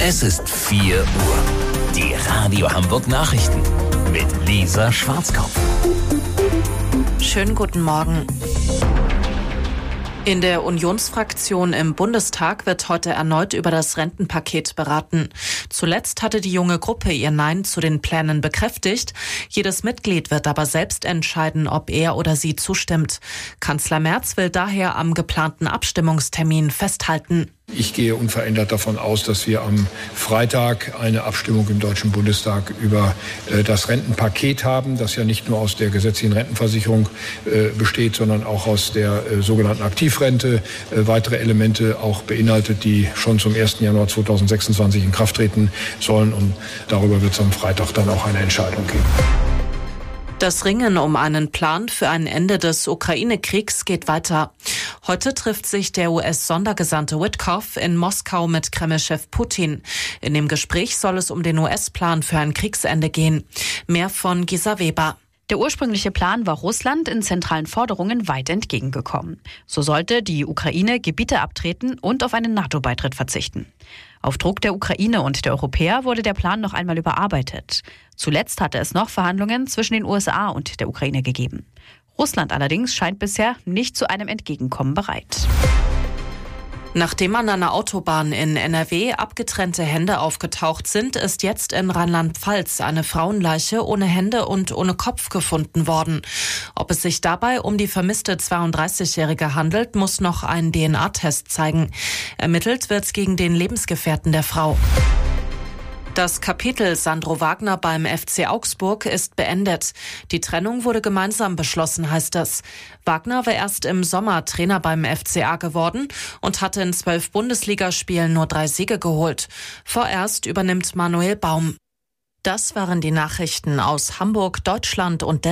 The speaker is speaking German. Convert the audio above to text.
Es ist 4 Uhr. Die Radio Hamburg Nachrichten mit Lisa Schwarzkopf. Schönen guten Morgen. In der Unionsfraktion im Bundestag wird heute erneut über das Rentenpaket beraten. Zuletzt hatte die junge Gruppe ihr Nein zu den Plänen bekräftigt. Jedes Mitglied wird aber selbst entscheiden, ob er oder sie zustimmt. Kanzler Merz will daher am geplanten Abstimmungstermin festhalten. Ich gehe unverändert davon aus, dass wir am Freitag eine Abstimmung im Deutschen Bundestag über das Rentenpaket haben, das ja nicht nur aus der gesetzlichen Rentenversicherung besteht, sondern auch aus der sogenannten Aktivrente, weitere Elemente auch beinhaltet, die schon zum 1. Januar 2026 in Kraft treten sollen. Und darüber wird es am Freitag dann auch eine Entscheidung geben. Das Ringen um einen Plan für ein Ende des Ukraine-Kriegs geht weiter. Heute trifft sich der US-Sondergesandte Witkoff in Moskau mit Kreml-Chef Putin. In dem Gespräch soll es um den US-Plan für ein Kriegsende gehen. Mehr von Gisa Weber. Der ursprüngliche Plan war Russland in zentralen Forderungen weit entgegengekommen. So sollte die Ukraine Gebiete abtreten und auf einen NATO-Beitritt verzichten. Auf Druck der Ukraine und der Europäer wurde der Plan noch einmal überarbeitet. Zuletzt hatte es noch Verhandlungen zwischen den USA und der Ukraine gegeben. Russland allerdings scheint bisher nicht zu einem Entgegenkommen bereit. Nachdem an einer Autobahn in NRW abgetrennte Hände aufgetaucht sind, ist jetzt in Rheinland-Pfalz eine Frauenleiche ohne Hände und ohne Kopf gefunden worden. Ob es sich dabei um die vermisste 32-Jährige handelt, muss noch ein DNA-Test zeigen. Ermittelt wird gegen den Lebensgefährten der Frau. Das Kapitel Sandro Wagner beim FC Augsburg ist beendet. Die Trennung wurde gemeinsam beschlossen, heißt es. Wagner war erst im Sommer Trainer beim FCA geworden und hatte in 12 Bundesligaspielen nur 3 Siege geholt. Vorerst übernimmt Manuel Baum. Das waren die Nachrichten aus Hamburg, Deutschland und der